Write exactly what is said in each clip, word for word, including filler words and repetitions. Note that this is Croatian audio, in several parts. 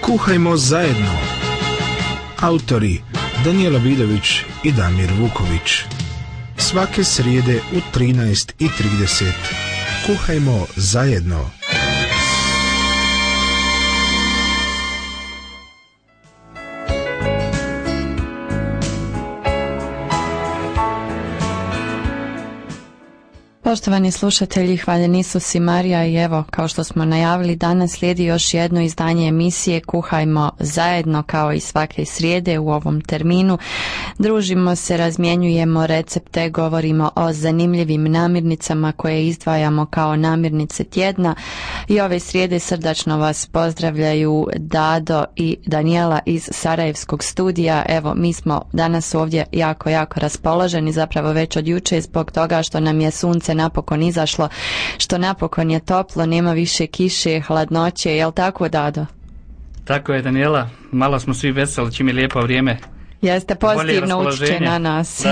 Kuhajmo zajedno. Autori Danijela Vidović i Damir Vuković. Svake srijede u trinaest i trideset. Kuhajmo zajedno. Poštovani slušatelji, hvaljen Isus i Marija, i evo, kao što smo najavili, danas slijedi još jedno izdanje emisije Kuhajmo zajedno, kao i svake srijede u ovom terminu. Družimo se, razmjenjujemo recepte, govorimo o zanimljivim namirnicama koje izdvajamo kao namirnice tjedna, i ove srijede srdačno vas pozdravljaju Dado i Danijela iz Sarajevskog studija. Evo, mi smo danas ovdje jako, jako raspoloženi, zapravo već od juče, zbog toga što nam je sunce napokon izašlo, što napokon je toplo, nema više kiše, hladnoće, jel tako, Dado? Tako je, Danijela, malo smo svi veseli čim je lijepo vrijeme. Jeste, pozitivno utiče na nas.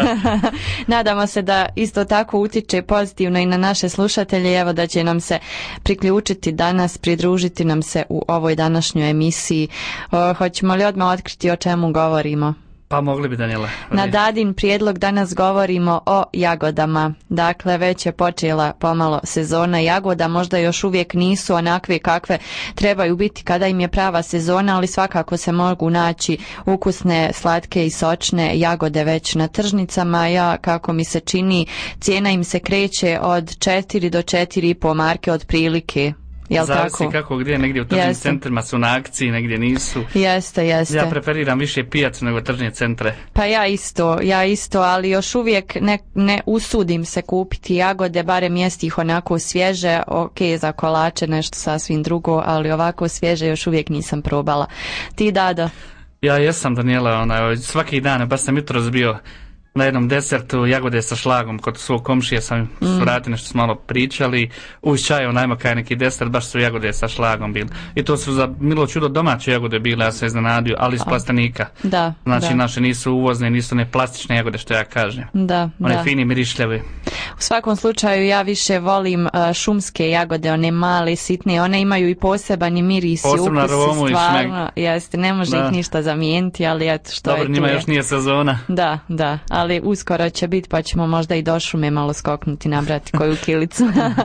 Nadamo se da isto tako utiče pozitivno i na naše slušatelje, evo da će nam se priključiti danas, pridružiti nam se u ovoj današnjoj emisiji. O, hoćemo li odmah otkriti o čemu govorimo? Pa mogli bi, Danijela. Na Dadin prijedlog danas govorimo o jagodama. Dakle, već je počela pomalo sezona jagoda, možda još uvijek nisu onakve kakve trebaju biti kada im je prava sezona, ali svakako se mogu naći ukusne, slatke i sočne jagode već na tržnicama. Ja, kako mi se čini, cijena im se kreće od četiri do četiri i po marke otprilike. Jel zavisi tako? Kako gdje, negdje u tržnim Jeste. centrima su na akciji, negdje nisu. Jeste, jeste. Ja preferiram više pijacu nego tržne centre. Pa ja isto, ja isto, ali još uvijek ne, ne usudim se kupiti jagode, barem jesti ih onako svježe, ok, za kolače nešto sasvim drugo, ali ovako svježe još uvijek nisam probala. Ti, Dado? Ja jesam, Danijela, onaj, svaki dan, baš sam jutros bio na jednom desertu jagode sa šlagom kod svog komšije, sam mm. su radili nešto smo malo pričali, uz čaj onajmo kaj neki desert, baš su jagode sa šlagom bili. I to su za milo čudo domaće jagode bile, ja se iznenadio, ali iz plastenika. Da, znači da. naše nisu uvozne, nisu ne plastične jagode što ja kažem. Da, one da. fini, mirišljavi. U svakom slučaju ja više volim uh, šumske jagode, one male, sitne, one imaju i poseban i miris i posebno ukus, aromu i stvarno, jeste, ne može da. ih ništa zamijeniti, ali eto što Dobro, je tu njima je. još nije sezona. Da, da, ali uskoro će biti, pa ćemo možda i do šume malo skoknuti, nabrati koju kilicu.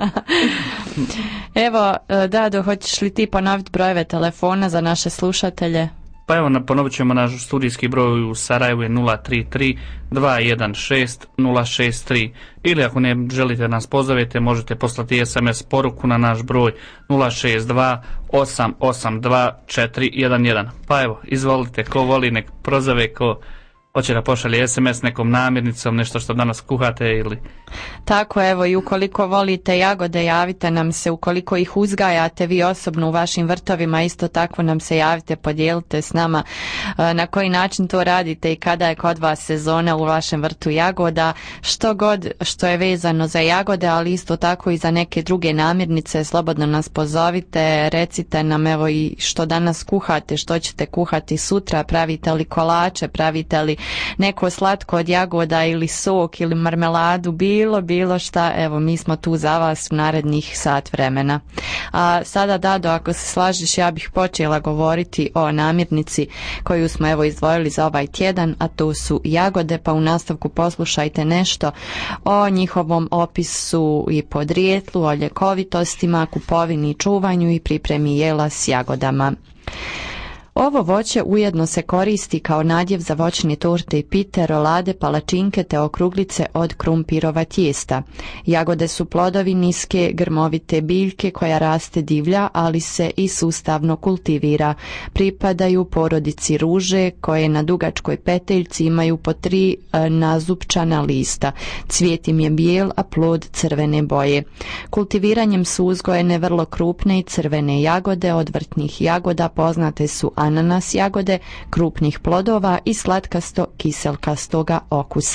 Evo, Dado, hoćeš li ti ponoviti brojeve telefona za naše slušatelje? Pa evo, ponovit ćemo naš studijski broj u Sarajevu je nula tri tri dva jedan šest nula šest tri, ili ako ne želite nas pozovete, možete poslati es em es poruku na naš broj nula šest dva osam osam dva četiri jedan jedan. Pa evo, izvolite, ko voli nek prozove, ko hoće da pošalje es em es nekom namirnicom, nešto što danas kuhate ili... Tako, evo, i ukoliko volite jagode, javite nam se, ukoliko ih uzgajate vi osobno u vašim vrtovima, isto tako nam se javite, podijelite s nama na koji način to radite i kada je kod vas sezona u vašem vrtu jagoda, što god što je vezano za jagode, ali isto tako i za neke druge namirnice, slobodno nas pozovite, recite nam evo i što danas kuhate, što ćete kuhati sutra, pravite li kolače, pravite li neko slatko od jagoda ili sok ili marmeladu, bilo, bilo šta, evo mi smo tu za vas u narednih sat vremena. A sada, Dado, ako se slažeš, ja bih počela govoriti o namirnici koju smo evo izdvojili za ovaj tjedan, a to su jagode, pa u nastavku poslušajte nešto o njihovom opisu i podrijetlu, o ljekovitostima, kupovini i čuvanju i pripremi jela s jagodama. Ovo voće ujedno se koristi kao nadjev za voćne torte i pite, rolade, palačinke te okruglice od krumpirova tijesta. Jagode su plodovi niske, grmovite biljke koja raste divlja, ali se i sustavno kultivira. Pripadaju porodici ruže koje na dugačkoj peteljci imaju po tri e, nazupčana lista. Cvijet im je bijel, a plod crvene boje. Kultiviranjem su uzgojene vrlo krupne i crvene jagode. Od vrtnih jagoda poznate su ananas jagode, krupnih plodova i slatkasto kiselkastoga okusa.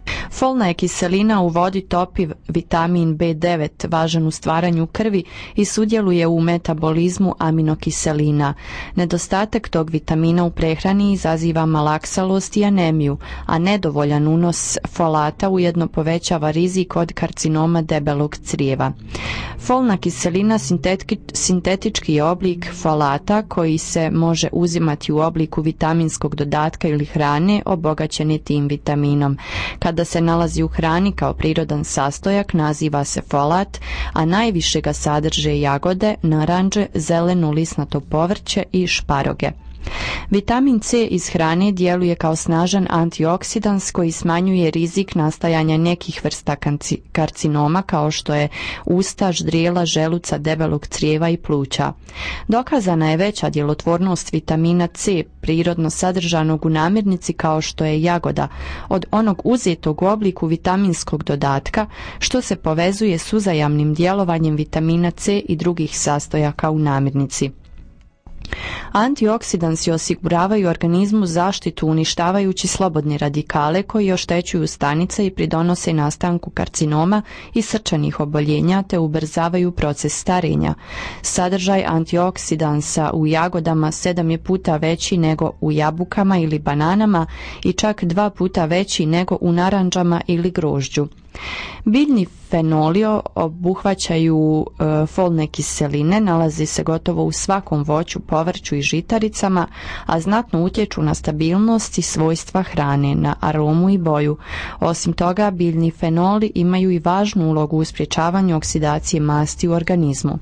Folna je kiselina u vodi topi vitamin be devet, važan u stvaranju krvi i sudjeluje u metabolizmu aminokiselina. Nedostatak tog vitamina u prehrani izaziva malaksalost i anemiju, a nedovoljan unos folata ujedno povećava rizik od karcinoma debelog crijeva. Folna kiselina sintetki, sintetički je oblik folata koji se može uzimati u obliku vitaminskog dodatka ili hrane obogaćene tim vitaminom. Kada se nalazi u hrani kao prirodan sastojak naziva se folat, a najviše ga sadrže jagode, naranđe, zeleno lisnato povrće i šparoge. Vitamin C iz hrane djeluje kao snažan antioksidans koji smanjuje rizik nastajanja nekih vrsta karcinoma kao što je usta, ždrijela, želuca, debelog crijeva i pluća. Dokazana je veća djelotvornost vitamina C prirodno sadržanog u namirnici kao što je jagoda od onog uzetog u obliku vitaminskog dodatka, što se povezuje s uzajamnim djelovanjem vitamina C i drugih sastojaka u namirnici. Antioksidansi osiguravaju organizmu zaštitu uništavajući slobodne radikale koji oštećuju stanice i pridonose nastanku karcinoma i srčanih oboljenja te ubrzavaju proces starenja. Sadržaj antioksidansa u jagodama sedam je puta veći nego u jabukama ili bananama i čak dva puta veći nego u naranđama ili grožđu. Biljni fenoli obuhvaćaju e, folne kiseline, nalazi se gotovo u svakom voću, povrću i žitaricama, a znatno utječu na stabilnost i svojstva hrane, na aromu i boju. Osim toga, biljni fenoli imaju i važnu ulogu u sprječavanju oksidacije masti u organizmu.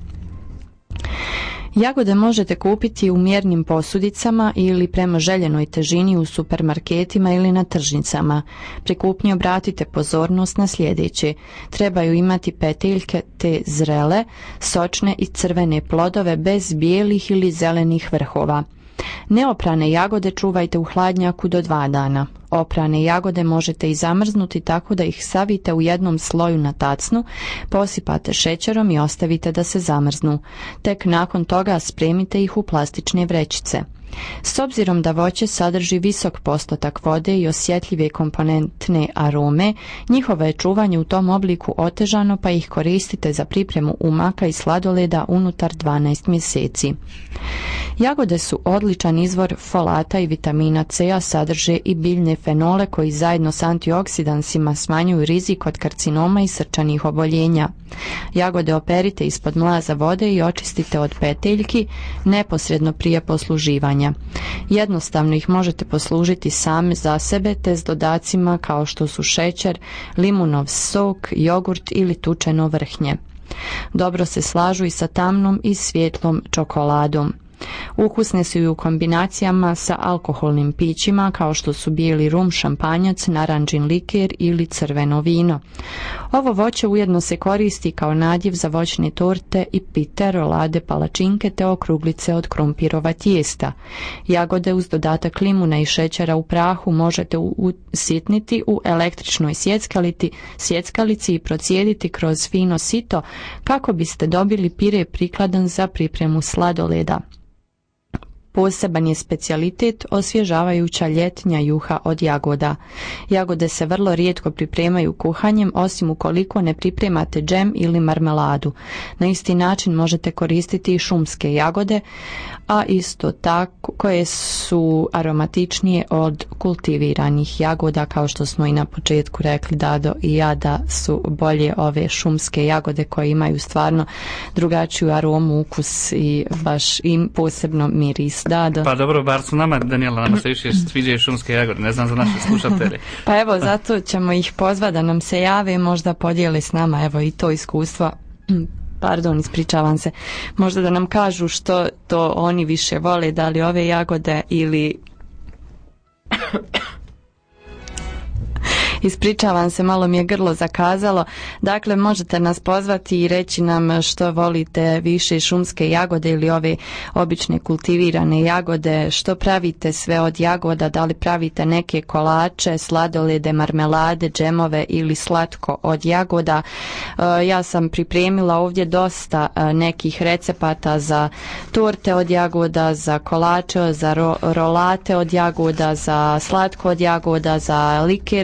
Jagode možete kupiti u mjernim posudicama ili prema željenoj težini u supermarketima ili na tržnicama. Pri kupnji obratite pozornost na sljedeće. Trebaju imati petiljke te zrele, sočne i crvene plodove bez bijelih ili zelenih vrhova. Neoprane jagode čuvajte u hladnjaku do dva dana. Oprane jagode možete i zamrznuti tako da ih savite u jednom sloju na tacnu, posipate šećerom i ostavite da se zamrznu. Tek nakon toga spremite ih u plastične vrećice. S obzirom da voće sadrži visok postotak vode i osjetljive komponentne arome, njihovo je čuvanje u tom obliku otežano pa ih koristite za pripremu umaka i sladoleda unutar dvanaest mjeseci. Jagode su odličan izvor folata i vitamina C, a sadrže i biljne fenole koji zajedno s antioksidansima smanjuju rizik od karcinoma i srčanih oboljenja. Jagode operite ispod mlaza vode i očistite od peteljki neposredno prije posluživanja. Jednostavno ih možete poslužiti same za sebe te s dodacima kao što su šećer, limunov sok, jogurt ili tučeno vrhnje. Dobro se slažu i sa tamnom i svjetlom čokoladom. Ukusne su i u kombinacijama sa alkoholnim pićima kao što su bijeli rum, šampanjac, narančin liker ili crveno vino. Ovo voće ujedno se koristi kao nadjev za voćne torte i pite, rolade, palačinke te okruglice od krumpirova tijesta. Jagode uz dodatak limuna i šećera u prahu možete usitniti u električnoj sjeckalici, sjeckalici i procijediti kroz fino sito kako biste dobili pire prikladan za pripremu sladoleda. Poseban je specijalitet osvježavajuća ljetnja juha od jagoda. Jagode se vrlo rijetko pripremaju kuhanjem, osim ukoliko ne pripremate džem ili marmeladu. Na isti način možete koristiti i šumske jagode, a isto tako koje su aromatičnije od kultiviranih jagoda, kao što smo i na početku rekli Dado i ja da su bolje ove šumske jagode koje imaju stvarno drugačiju aromu, ukus i baš im posebno miris. Dado. Pa dobro, bar su nama, Danijela, nama se više sviđaju šumske jagode, ne znam za naše slušatelje. Pa evo, zato ćemo ih pozvati da nam se jave i možda podijeli s nama, evo i to iskustvo. Pardon, ispričavam se. Možda da nam kažu što to oni više vole, da li ove jagode ili... Ispričavam se, malo mi je grlo zakazalo. Dakle, možete nas pozvati i reći nam što volite više, šumske jagode ili ove obične kultivirane jagode, što pravite sve od jagoda, da li pravite neke kolače, sladolede, marmelade, džemove ili slatko od jagoda. Ja sam pripremila ovdje dosta nekih recepata za torte od jagoda, za kolače, za ro- rolate od jagoda, za slatko od jagoda, za liker od jagoda,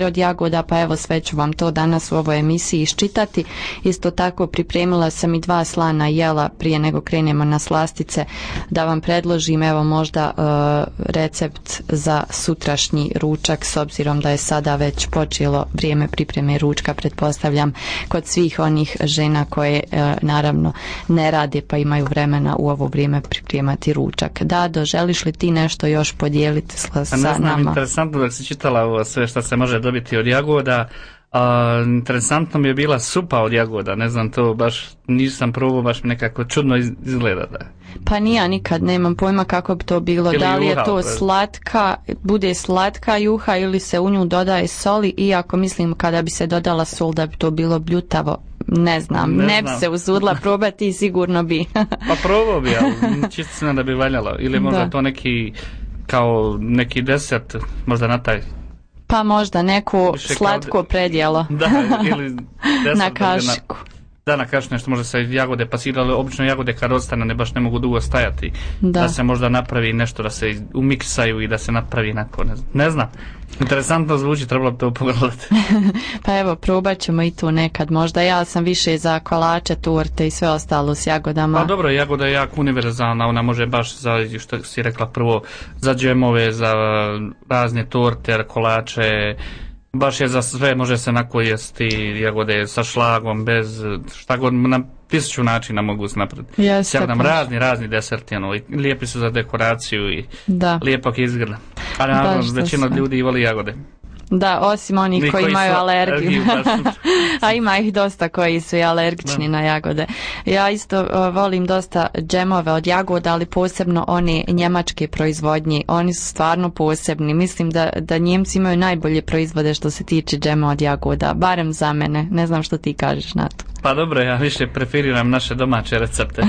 jagoda, pa evo sve ću vam to danas u ovoj emisiji iščitati. Isto tako pripremila sam i dva slana jela prije nego krenemo na slastice, da vam predložim evo možda uh, recept za sutrašnji ručak, s obzirom da je sada već počelo vrijeme pripreme ručka, pretpostavljam kod svih onih žena koje uh, naravno ne rade pa imaju vremena u ovo vrijeme pripremati ručak. Dado, želiš li ti nešto još podijeliti sa, sa ne znam, nama? Interesantno da si čitala ovo sve što se može dobiti od jagoda. A, interesantno mi je bila supa od jagoda, ne znam, to baš nisam probao, baš mi nekako čudno izgleda. Da. Pa ni ja nikad nemam pojma kako bi to bilo, ili da li je juha, to slatka, bude slatka juha ili se u nju dodaje soli, iako mislim kada bi se dodala sol da bi to bilo bljutavo, ne znam, ne, ne bi se usudila probati i sigurno bi. Pa probao bi, ali čisto se da bi valjalo, ili možda da. To neki kao neki desert, možda na taj. Pa možda neko više slatko de... predjelo. Da, ili na kašiku. Da, na kašiku nešto može se jagode pasirali, obično jagode kad ostane ne baš ne mogu dugo stajati. Da. Da se možda napravi nešto, da se umiksaju i da se napravi nakon, ne znam. Ne znam. Interesantno zvuči, trebalo bi to pogledati. Pa evo, probat ćemo i tu nekad. Možda ja sam više za kolače, torte i sve ostalo s jagodama. Pa dobro, jagoda je jako univerzalna, ona može baš za, što si rekla prvo, za džemove, za razne torte, kolače, baš je za sve, može se nako jesti jagode sa šlagom, bez šta god, na tisuću načina mogu se napraviti. Yes, jagodam razni, razni deserti, ono, i lijepi su za dekoraciju i da. Lijepog izgleda. Ali naravno, većina ljudi voli jagode. Da, osim onih koji, koji imaju alergiju. A ima ih dosta koji su i alergični da. Na jagode. Ja isto uh, volim dosta džemove od jagoda, ali posebno one njemačke proizvodnje. Oni su stvarno posebni. Mislim da, da Njemci imaju najbolje proizvode što se tiče džema od jagoda. Barem za mene. Ne znam što ti kažeš na to. Pa dobro, ja više preferiram naše domaće recepte.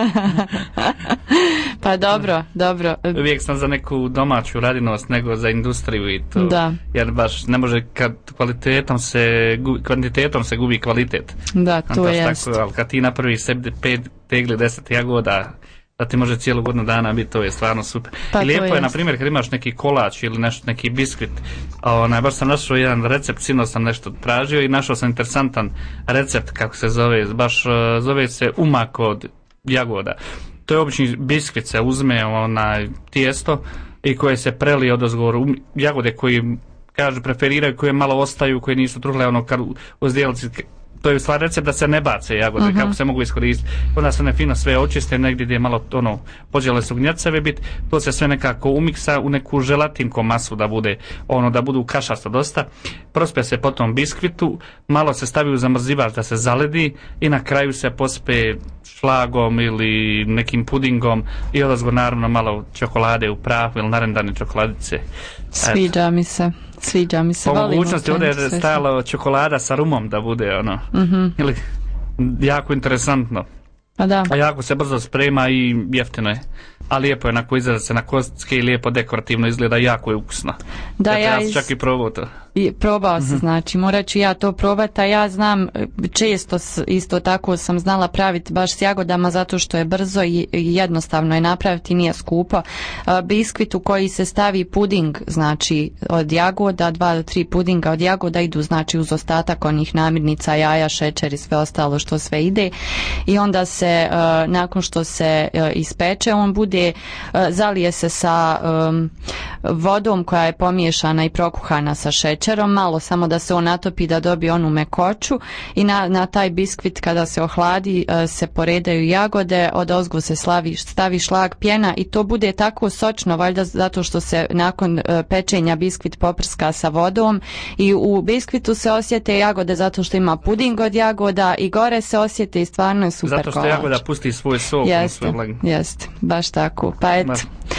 Pa dobro, dobro. Uvijek sam za neku domaću radinost nego za industriju i to. Da. Jer baš ne može kad kvalitetom se gubi, kvantitetom se gubi kvalitet. Da, to je jest. Ali kad ti napraviš sebi pet tegli, deset jagoda, da ti može cijelu godinu dana biti, to je stvarno super. Pa i lijepo je, na primjer, kad imaš neki kolač ili nešto, neki biskvit, onaj, baš sam našao jedan recept, sino sam nešto tražio i našao sam interesantan recept, kako se zove, baš zove se umak od jagoda. To je obični biskvit, se uzme onaj tijesto i koje se prelije odozgor, jagode koji kažu preferiraju, koje malo ostaju, koje nisu truhle, ono kad u zdjelici, to je u stvari recept da se ne bace jagode, uh-huh. kako se mogu iskoristiti. Onda se ne fino sve očiste, negdje gdje je malo ono, pođele su gnjeceve bit, to se sve nekako umiksa u neku želatinko masu da bude, ono da budu kašasto dosta. Prospe se potom biskvitu, malo se stavi u zamrzivač da se zaledi i na kraju se pospe šlagom ili nekim pudingom i odazgo naravno malo čokolade u prahu ili narendane čokoladice. Sviđa mi se. Sviđa mi se. Po mogućnosti ovdje je stajala čokolada sa rumom da bude ono. Mm-hmm. Ili, jako interesantno. A da. A jako se brzo sprema i jeftino je. A lijepo je onako izgleda se na kostke i lijepo dekorativno izgleda, jako je ukusno. Da, Eto, ja, ja iz... čak i probao to. I probao se, mm-hmm. znači, morat ću ja to probati, a ja znam, često isto tako sam znala praviti baš s jagodama zato što je brzo i jednostavno je napraviti, nije skupo. Biskvit u koji se stavi puding, znači od jagoda, dva do tri pudinga od jagoda idu, znači uz ostatak onih namirnica, jaja, šećer i sve ostalo što sve ide. I onda se, nakon što se ispeče, on bude, zalije se sa um, vodom koja je pomiješana i prokuhana sa šećerom, malo samo da se on natopi da dobije onu mekoću i na, na taj biskvit kada se ohladi se poredaju jagode, od ozgo se slavi, stavi šlag, pjena i to bude tako sočno, valjda zato što se nakon pečenja biskvit poprska sa vodom i u biskvitu se osjete jagode zato što ima puding od jagoda i gore se osjete i stvarno je super kolač. Zato što kolač. Jagoda pusti svoj sok. Jeste, jeste, baš tako. Pa eto,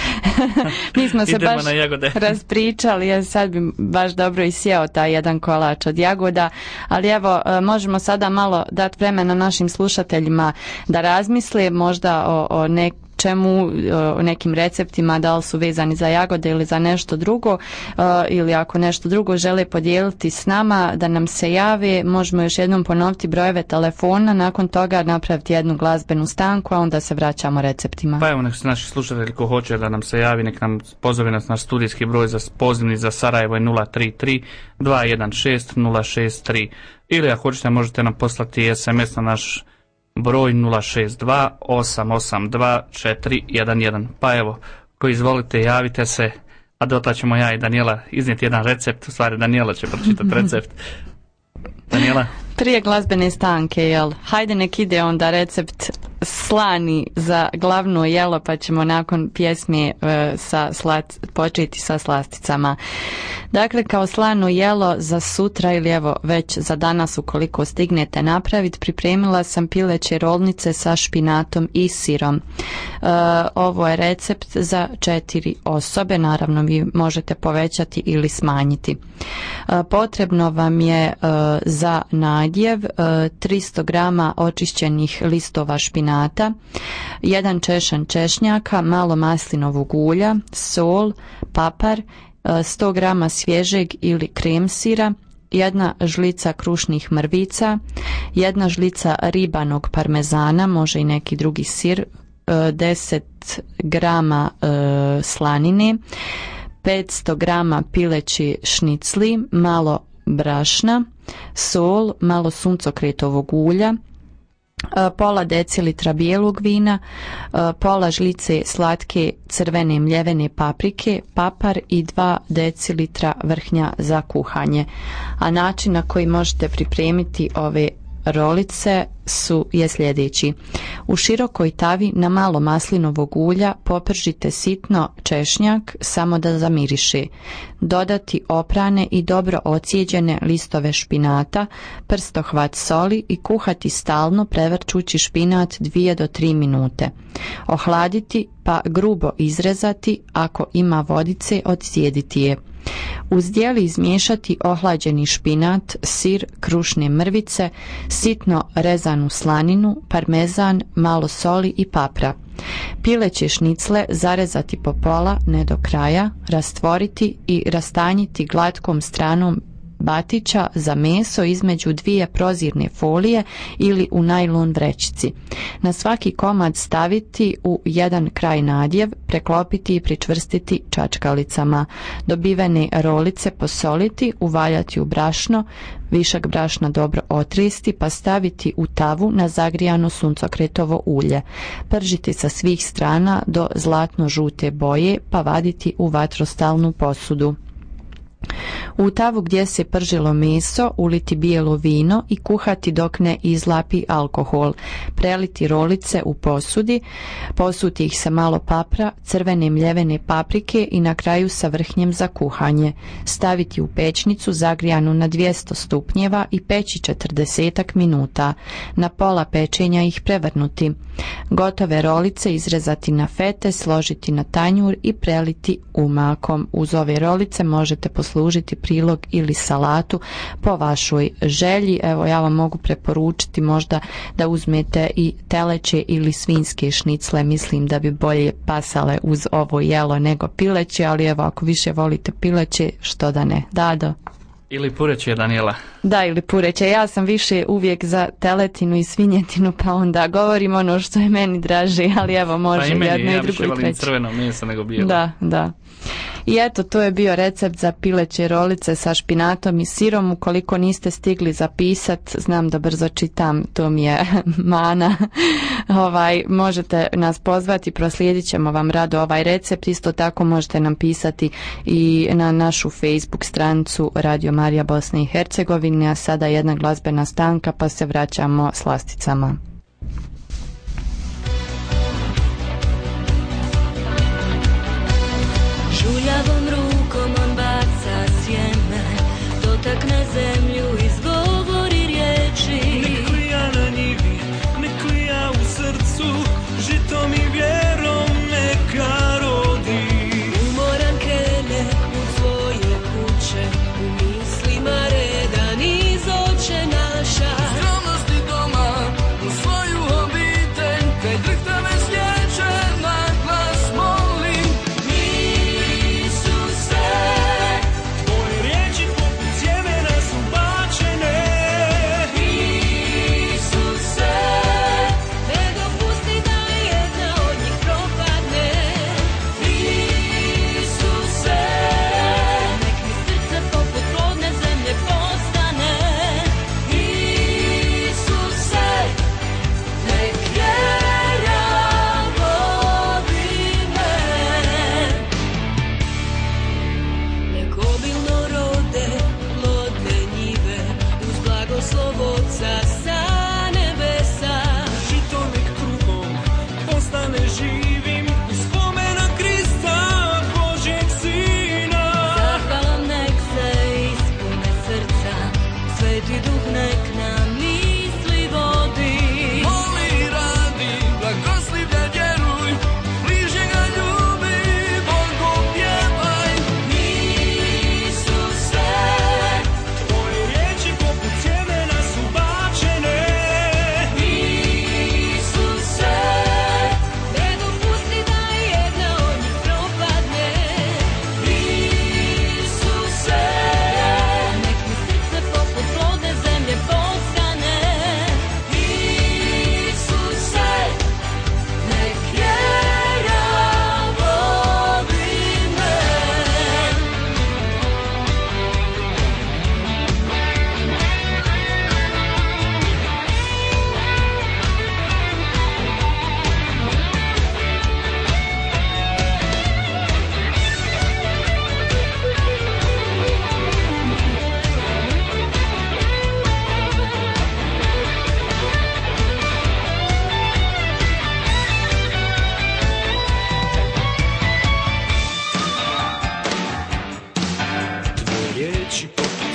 mi smo se baš raspričali, ja sad bi baš dobro i sjeo taj jedan kolač od jagoda, ali evo, možemo sada malo dati vremena našim slušateljima da razmisle možda o, o nek čemu, o nekim receptima, da li su vezani za jagode ili za nešto drugo, ili ako nešto drugo žele podijeliti s nama, da nam se jave. Možemo još jednom ponoviti brojeve telefona, nakon toga napraviti jednu glazbenu stanku, a onda se vraćamo receptima. Pa evo, nek se naši slušatelji ko hoće da nam se javi, nek nam pozove nas naš studijski broj za pozivni za Sarajevo je nula tri tri dva jedan šest nula šest tri, ili ako hoćete možete nam poslati es em es na naš broj nula šest dva osam osam dva četiri jedan jedan. Pa evo, ko izvolite, javite se, a dotla ćemo ja i Danijela iznijeti jedan recept. U stvari Danijela će pročitati recept. Danijela? Prije glazbene stanke, jel? Hajde nek ide onda recept slani za glavno jelo, pa ćemo nakon pjesme e, sa slat, početi sa slasticama. Dakle, kao slano jelo za sutra ili evo već za danas ukoliko stignete napraviti, pripremila sam pileće rolnice sa špinatom i sirom. E, ovo je recept za četiri osobe, naravno vi možete povećati ili smanjiti. E, potrebno vam je e, za nadjev tristo grama očišćenih listova špinata, jedan češan češnjaka, malo maslinovog ulja, sol, papar, sto grama svježeg ili krem sira, jedna žlica krušnih mrvica, jedna žlica ribanog parmezana, može i neki drugi sir, deset grama slanine, petsto grama pileći šnicli, malo brašna, sol, malo suncokretovog ulja, pola decilitra bijelog vina, pola žlice slatke crvene mljevene paprike, papar i dva decilitra vrhnja za kuhanje. A način na koji možete pripremiti ove rolice su je sljedeći. U širokoj tavi na malo maslinovog ulja popržite sitno češnjak samo da zamiriše. Dodati oprane i dobro ocijeđene listove špinata, prstohvat soli i kuhati stalno prevrćući špinat dvije do tri minute. Ohladiti pa grubo izrezati, ako ima vodice odsjediti je. Uz zdjeli izmiješati ohlađeni špinat, sir, krušne mrvice, sitno rezanu slaninu, parmezan, malo soli i papra. Pileće šnicle zarezati po pola, ne do kraja, rastvoriti i rastanjiti glatkom stranom batića za meso između dvije prozirne folije ili u najlon vrećici. Na svaki komad staviti u jedan kraj nadjev, preklopiti i pričvrstiti čačkalicama. Dobivene rolice posoliti, uvaljati u brašno, višak brašna dobro otristi pa staviti u tavu na zagrijano suncokretovo ulje. Pržiti sa svih strana do zlatno žute boje pa vaditi u vatrostalnu posudu. U tavu gdje se pržilo meso uliti bijelo vino i kuhati dok ne izlapi alkohol. Preliti rolice u posudi, posuti ih sa malo papra, crvene mljevene paprike i na kraju sa vrhnjem za kuhanje. Staviti u pećnicu zagrijanu na dvjesto stupnjeva i peći četrdesetak minuta. Na pola pečenja ih prevrnuti. Gotove rolice izrezati na fete, složiti na tanjur i preliti umakom. Uz ove rolice možete poslužiti prilog ili salatu po vašoj želji. Evo, ja vam mogu preporučiti možda da uzmete i teleće ili svinjske šnicle, mislim da bi bolje pasale uz ovo jelo nego pileće, ali evo, ako više volite pileće, što da ne. Dado? Ili pureće, Danijela? Da, ili pureće. Ja sam više uvijek za teletinu i svinjetinu, pa onda govorim ono što je meni draže, ali evo, može pa i meni, jedno ja i drugo i treće. Ja više volim crveno meso nego bijelo. Da, da. I eto, to je bio recept za pileće rolice sa špinatom i sirom. Ukoliko niste stigli zapisat, znam da brzo čitam, to mi je mana, ovaj, možete nas pozvati, proslijedit ćemo vam rado ovaj recept. Isto tako možete nam pisati i na našu Facebook stranicu Radio Marija Bosne i Hercegovine. A sada jedna glazbena stanka pa se vraćamo slasticama. Žuljavom rukom on baca sjeme, dotakne zemlju, izgovori riječi. Ne klija na njivi, ne klija u srcu, žitom i vjerom neka rodi. Umoran krene u svoje kuće, u mislima redan iz oče naša. Skromnosti doma, u svoju obitelj, kaj drhtave sjeće na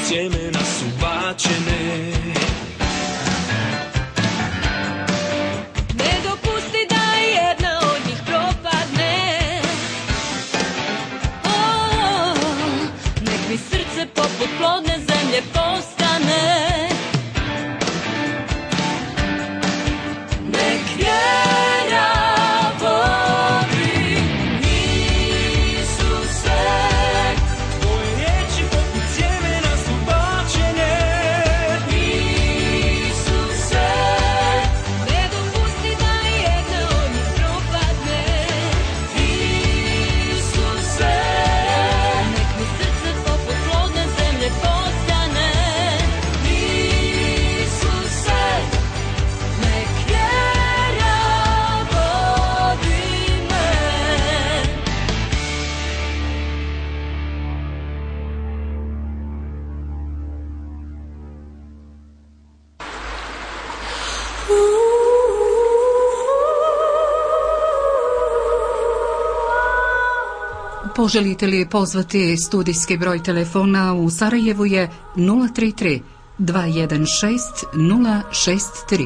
sjemena su bačene. Ne dopusti da jedna od njih propadne. Oh, nek mi srce poput plodne zemlje postane. Nek vjera vodi Isuse. Tvoje riječi poput sjemena su bačene. Isuse, ne dopusti da jedna od njih propadne. Isuse, nek mi srce poput plodne zemlje postane. Isuse, nek vjera vodi me. Poželite li pozvati studijski broj telefona u Sarajevu je nula tri tri dva jedan šest nula šest tri.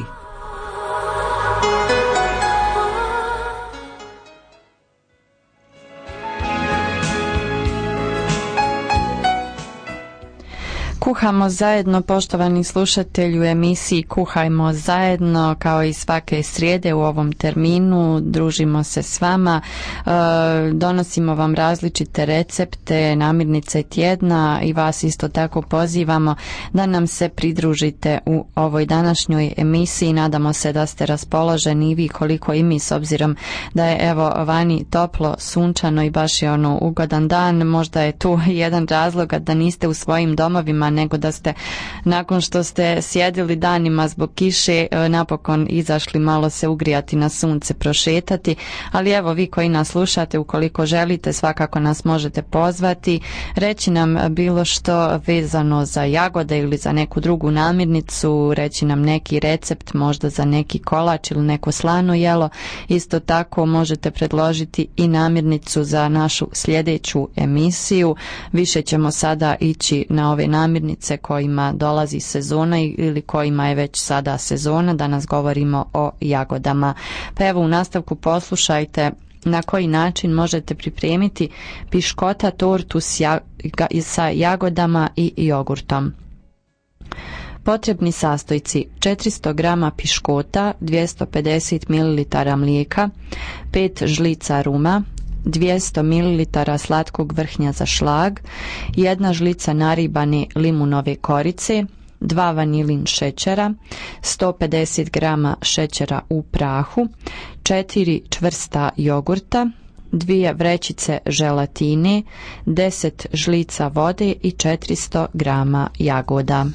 Kuhamo zajedno, poštovani slušatelji, u emisiji Kuhajmo zajedno, kao i svake srijede u ovom terminu. Družimo se s vama, e, donosimo vam različite recepte, namirnice tjedna i vas isto tako pozivamo da nam se pridružite u ovoj današnjoj emisiji. Nadamo se da ste raspoloženi i vi koliko i mi, s obzirom da je evo vani toplo, sunčano i baš je ono ugodan dan. Možda je tu jedan razlog da niste u svojim domovima, nego da ste nakon što ste sjedili danima zbog kiše napokon izašli malo se ugrijati na sunce, prošetati. Ali evo, vi koji nas slušate, ukoliko želite, svakako nas možete pozvati, reći nam bilo što vezano za jagode ili za neku drugu namirnicu, reći nam neki recept, možda za neki kolač ili neko slano jelo. Isto tako možete predložiti i namirnicu za našu sljedeću emisiju. Više ćemo sada ići na ove namirnice kojima dolazi sezona ili kojima je već sada sezona. Danas govorimo o jagodama. Pa evo, u nastavku poslušajte na koji način možete pripremiti piškota tortu sa jagodama i jogurtom. Potrebni sastojci: četiristo grama piškota, dvjesto pedeset mililitara mlijeka, pet žlica ruma, dvjesto mililitara slatkog vrhnja za šlag, jedna žlica naribane limunove korice, dva vanilin šećera, sto pedeset grama šećera u prahu, četiri čvrsta jogurta, dvije vrećice želatine, deset žlica vode i četiristo grama jagoda.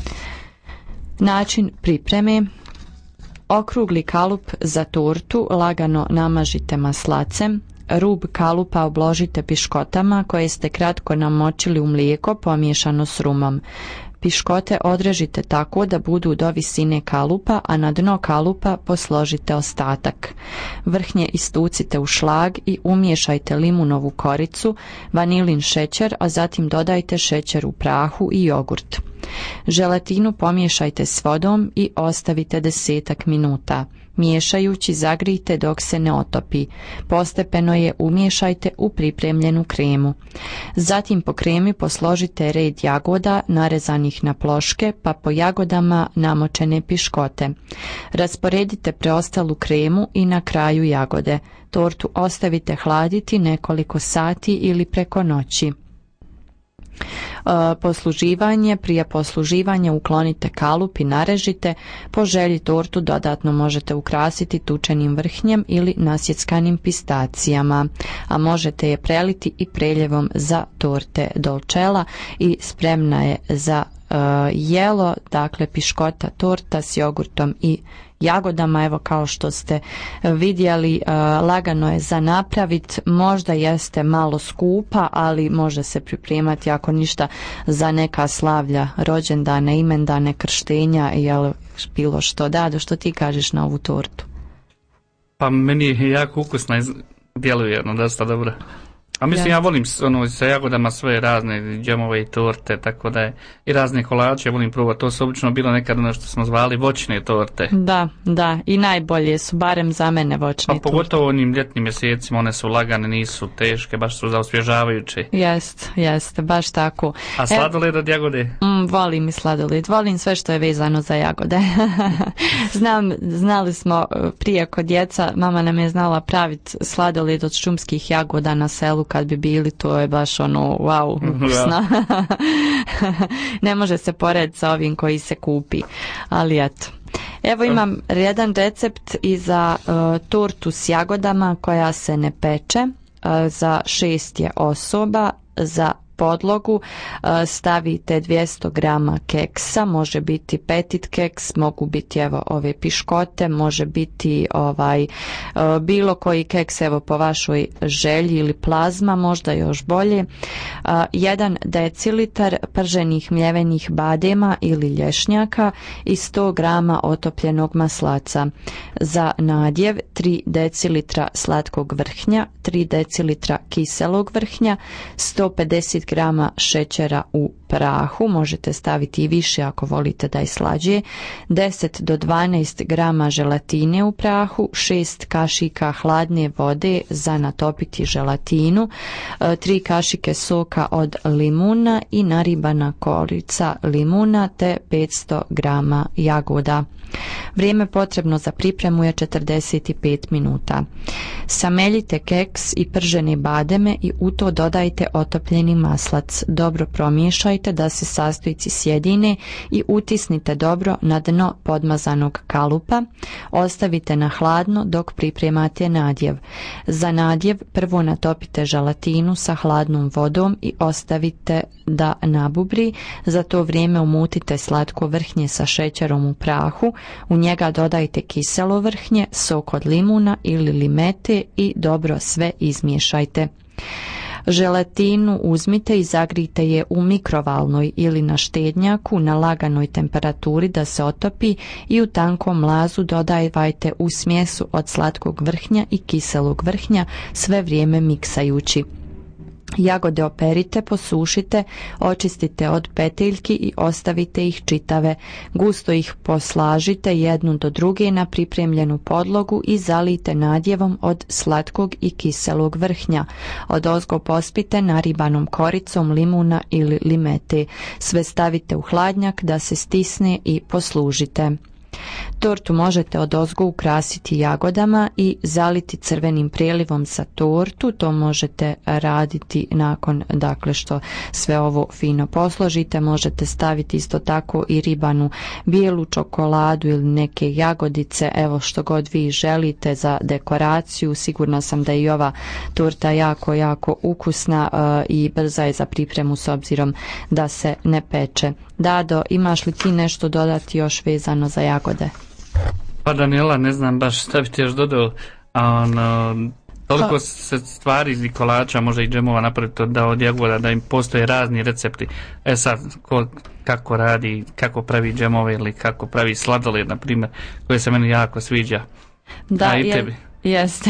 Način pripreme: okrugli kalup za tortu lagano namažite maslacem, rub kalupa obložite piškotama koje ste kratko namočili u mlijeko pomiješano s rumom. Piškote odrežite tako da budu do visine kalupa, a na dno kalupa posložite ostatak. Vrhnje istucite u šlag i umiješajte limunovu koricu, vanilin šećer, a zatim dodajte šećer u prahu i jogurt. Želatinu pomiješajte s vodom i ostavite desetak minuta. Miješajući zagrijte dok se ne otopi. Postepeno je umiješajte u pripremljenu kremu. Zatim po kremi posložite red jagoda narezanih na ploške, pa po jagodama namočene piškote. Rasporedite preostalu kremu i na kraju jagode. Tortu ostavite hladiti nekoliko sati ili preko noći. Posluživanje: prije posluživanja uklonite kalup i narežite. Po želji tortu dodatno možete ukrasiti tučenim vrhnjem ili nasjeckanim pistacijama, a možete je preliti i preljevom za torte dolcella i spremna je za uh, jelo, dakle piškota torta s jogurtom i jagodama. Evo, kao što ste vidjeli, uh, lagano je za napraviti, možda jeste malo skupa, ali može se pripremati ako ništa za neka slavlja, rođendane, imendane, krštenja, jel bilo što. Da, što ti kažeš na ovu tortu? Pa meni je jako ukusna, djeluje jedno dosta dobro. A mislim, Ja. ja volim s- ono, sa jagodama sve razne džemove i torte, tako da je, i razne kolače volim probati. To su obično bilo nekad ono što smo zvali voćne torte. Da, da, i najbolje su, barem za mene, voćne Pa torte. pogotovo u onim ljetnim mjesecima, one su lagane, nisu teške, baš su za osvježavajuće. Jest, jest, baš tako. A sladoled od jagode? Mm, volim i sladoled, volim sve što je vezano za jagode. Znam, znali smo uh, prije kod djeca, mama nam je znala praviti sladoled od šumskih jagoda na selu kad bi bili, to je baš ono, wow, ukusno. Ne može se porediti sa ovim koji se kupi, ali eto. Evo imam jedan recept i za uh, tortu s jagodama koja se ne peče, uh, za šest je osoba, za podlogu uh, stavite dvjesto grama keksa, može biti petit keks, mogu biti evo ove piškote, može biti ovaj uh, bilo koji keks evo po vašoj želji ili plazma, možda još bolje. Uh, jedan decilitar prženih mljevenih badema ili lješnjaka i sto grama otopljenog maslaca. Za nadjev tri decilitra slatkog vrhnja, tri decilitra kiselog vrhnja, sto pedeset grama šećera u prahu, možete staviti i više ako volite da je slađe, deset do dvanaest grama želatine u prahu, šest kašika hladne vode za natopiti želatinu, tri kašike soka od limuna i naribana korica limuna te petsto grama jagoda. Vrijeme potrebno za pripremu je četrdeset pet minuta. Sameljite keks i pržene bademe i u to dodajte otopljeni maslac. Dobro promiješajte da se sastojci sjedine i utisnite dobro na dno podmazanog kalupa. Ostavite na hladno dok pripremate nadjev. Za nadjev prvo natopite želatinu sa hladnom vodom i ostavite da nabubri. Za to vrijeme umutite slatko vrhnje sa šećerom u prahu. U njega dodajte kiselo vrhnje, sok od limuna ili limete i dobro sve izmiješajte. Želatinu uzmite i zagrijte je u mikrovalnoj ili na štednjaku na laganoj temperaturi da se otopi i u tankom mlazu dodajte u smjesu od slatkog vrhnja i kiselog vrhnja, sve vrijeme miksajući. Jagode operite, posušite, očistite od peteljki i ostavite ih čitave. Gusto ih poslažite jednu do druge na pripremljenu podlogu i zalijte nadjevom od slatkog i kiselog vrhnja. Odozgo pospite naribanom koricom limuna ili limete. Sve stavite u hladnjak da se stisne i poslužite. Tortu možete odozgo ukrasiti jagodama i zaliti crvenim prijelivom za tortu, to možete raditi nakon dakle što sve ovo fino posložite, možete staviti isto tako i ribanu bijelu čokoladu ili neke jagodice, evo što god vi želite za dekoraciju. Sigurna sam da je i ova torta jako, jako ukusna uh, i brza je za pripremu s obzirom da se ne peče. Dado, imaš li ti nešto dodati još vezano za jagode? Pa Daniela, ne znam baš šta bi ti još dodao, a ono, toliko Pa- se stvari iz kolača, može i džemova napraviti da od jagoda, da im postoje razni recepti. E sad, ko, kako radi, kako pravi džemove ili kako pravi sladoled, na primjer, koji se meni jako sviđa. Da, A i je- tebi? Jeste.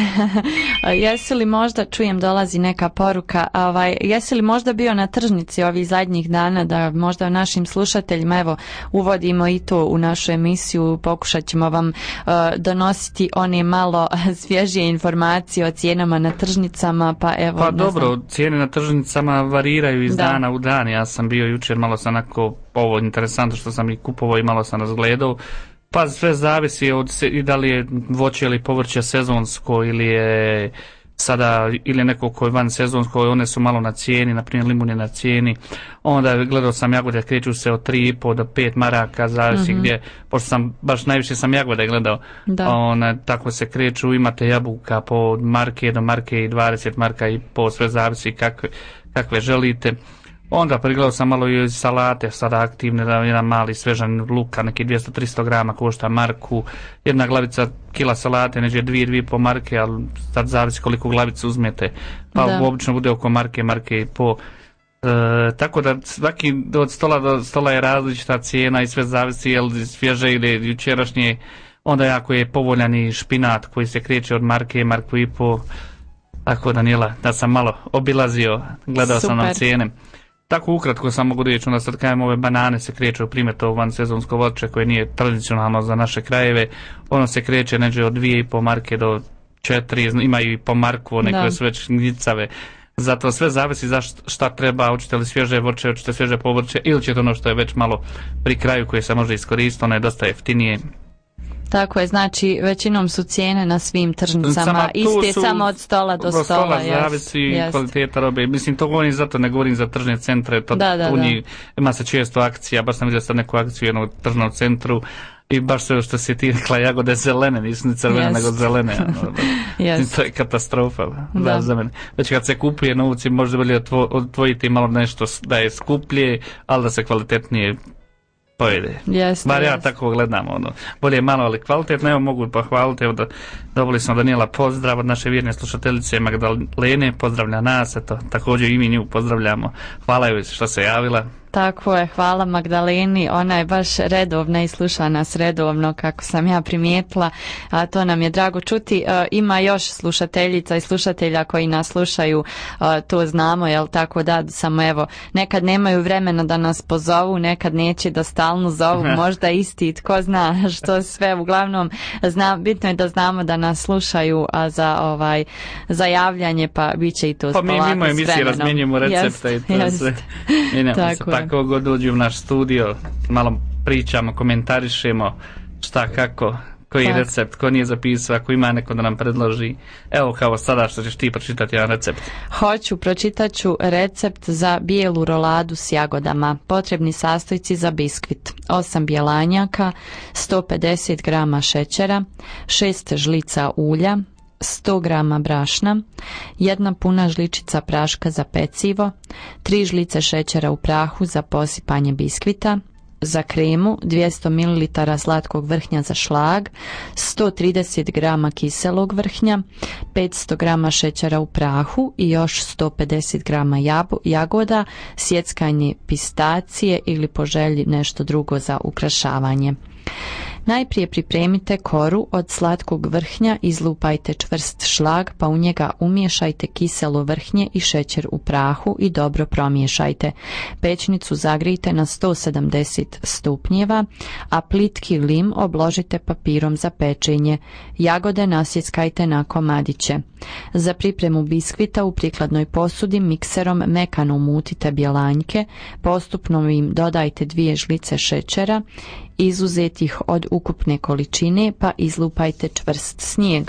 Jesi li možda, čujem dolazi neka poruka, ovaj, jesi li možda bio na tržnici ovih zadnjih dana da možda našim slušateljima, evo, uvodimo i to u našu emisiju, pokušat ćemo vam uh, donositi one malo svježije informacije o cijenama na tržnicama, pa evo. Pa ne dobro, znam. cijene na tržnicama variraju iz Da. dana u dan. Ja sam bio jučer, malo sam onako, ovo interesantno što sam i kupovao i malo sam razgledao. Pa sve zavisi od se- i da li je voće ili povrće sezonsko ili je sada ili je neko koje je van sezonsko, one su malo na cijeni, na primjer limun je na cijeni. Onda gledao sam jagode, kreću se od tri i pol do pet maraka, zavisi Mhm. gdje, pošto sam baš najviše sam jagode gledao. Da. Ona, tako se kreću, imate jabuka po marke do marke i dvadeset marka i po, sve zavisi kakve, kakve želite. Onda pregledao sam malo i salate, sada aktivne, da jedan mali svežan luka, neki dvjesto do tristo grama košta marku, jedna glavica kila salate, neđe dvije, dvije po marke, ali sad zavisi koliko glavice uzmete, pa Da. obično bude oko marke, marke i po. E, tako da svaki od stola do stola je različita cijena i sve zavisi je li svježe ili jučerašnje. Onda jako je povoljan i špinat koji se kreće od marke, marku i po. Tako, Danijela, da sam malo obilazio, gledao sam nam Super. cijene. Tako ukratko sam mogu reći, onda sad kajem, ove banane se kreću, primjer to van sezonsko voće koje nije tradicionalno za naše krajeve, ono se kreće neđe od dvije i po marke do četiri, imaju i po marku, one Da. koje su već gnjicave. Zato sve zavisi za št- šta treba, hoćete li svježe voće, hoćete svježe povrće, ili ćete ono što je već malo pri kraju koje se može iskoristiti, ono je dosta jeftinije. Tako je, znači većinom su cijene na svim tržnicama Sama tu iste, su- samo od stola do, do stola jest, zavisi jest. kvaliteta robe. Mislim, to govorim zato, ne govorim za tržne centre, to Da, da, tu da. njih- ima se često akcija, baš sam vidio sad neku akciju u jednom tržnom centru i baš sve što se ti rekla, jagode zelene, nisu ni crvene, Jest. nego zelene. Ono, da. Jest. To je katastrofa Da. da. za mene. Već kad se kupuje novci, možda bolje otvo- odvojiti malo nešto s- da je skuplje, ali da se kvalitetnije pojede. Jeste, Bar ja jeste. tako gledam, ono. Bolje je malo, ali kvalitetno. Evo, mogu pohvaliti, evo da dobili smo Danijela pozdrav od naše vjerne slušateljice Magdalene, pozdravlja nas, eto, također i mi nju pozdravljamo. Hvala joj što se javila. Tako je, hvala Magdaleni, ona je baš redovna i sluša nas redovno kako sam ja primijetila, a to nam je drago čuti. E, ima još slušateljica i slušatelja koji nas slušaju, e, to znamo, jel tako, da, samo evo, nekad nemaju vremena da nas pozovu, nekad neće da stalno zovu, možda isti, tko zna što sve, uglavnom zna, bitno je da znamo da nas slušaju, a za ovaj za javljanje pa bit će i to Pa mi polako mimo s emisije vremenom. razmjenjujemo recepte Jest, i to jest. sve. Mijenjamo se, Tako je. pa ko god dođu u naš studio, malo pričamo, komentarišemo šta, kako, koji Tako. recept, ko nije zapisao, ako ima neko da nam predloži. Evo kao sada što ćeš ti pročitati jedan recept. Hoću, pročitat ću recept za bijelu roladu s jagodama. Potrebni sastojci za biskvit: osam bjelanjaka, sto pedeset grama šećera, šest žlica ulja, sto grama brašna, jedna puna žličica praška za pecivo, tri žlice šećera u prahu za posipanje biskvita, za kremu dvjesto mililitara slatkog vrhnja za šlag, sto trideset grama kiselog vrhnja, petsto grama šećera u prahu i još sto pedeset grama jabo- jagoda, sjeckanje pistacije ili po želji nešto drugo za ukrašavanje. Najprije pripremite koru od slatkog vrhnja, izlupajte čvrst šlag pa u njega umiješajte kiselo vrhnje i šećer u prahu i dobro promiješajte. Pećnicu zagrijte na sto sedamdeset stupnjeva, a plitki lim obložite papirom za pečenje. Jagode nasjeckajte na komadiće. Za pripremu biskvita u prikladnoj posudi mikserom mekano umutite bjelanjke, postupno im dodajte dvije žlice šećera, izuzetih od ukupne količine, pa izlupajte čvrst snijeg.